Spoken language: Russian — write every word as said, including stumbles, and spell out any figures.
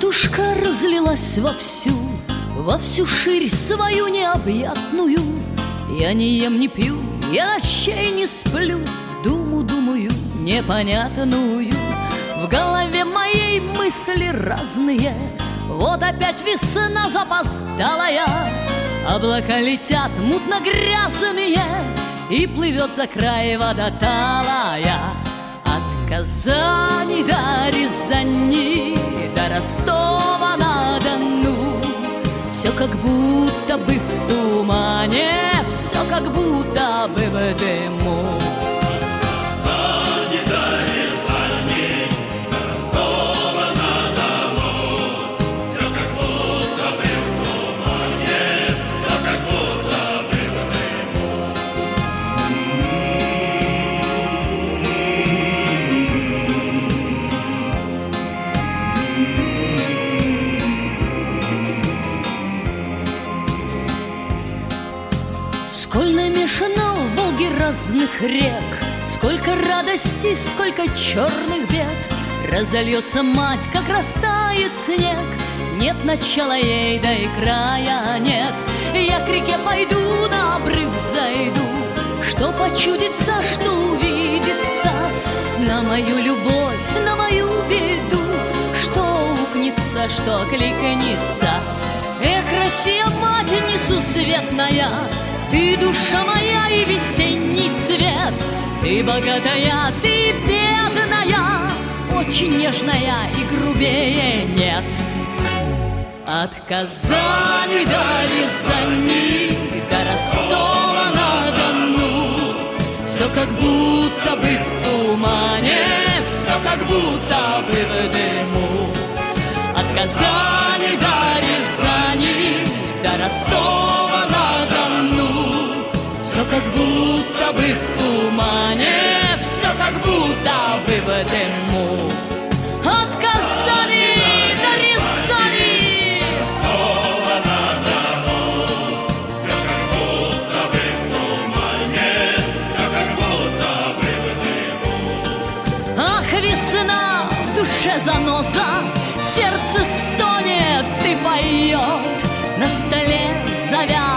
Матушка разлилась вовсю, во всю ширь свою необъятную. Я не ем, не пью, я ночей не сплю, думу думаю непонятную. В голове моей мысли разные, вот опять весна запоздалая. Облака летят мутно-грязные, и плывет за край вода талая. От Казани до Рязани, до Ростова-на-Дону все как будто бы в тумане, все как будто бы в дыму. Казани до Рязани, до Ростова-на-Дону все как будто бы в тумане, все как будто бы в дыму. Сколь намешано в Волге разных рек, сколько радостей, сколько черных бед. Разольется мать, как растает снег, нет начала ей, да и края нет. Я к реке пойду, на обрыв зайду, что почудится, что увидится, на мою любовь, на мою беду, что укнется, что кликнется. Эх, Россия, мать несусветная, ты душа моя и весенний цвет, ты богатая, ты бедная, очень нежная и грубее нет. От Казани до Рязани, до Ростова-на-Дону все как будто бы в тумане, все как будто бы в дыму. От Казани до Рязани, до Ростова-на-Дону все как будто бы в тумане, все как будто бы в дыму. От Казани до Рязани, Ростова-на-Дону все как будто бы в тумане, все как будто бы в дыму. ах, весна, в душе заноза, сердце стонет и поет, на столе завяз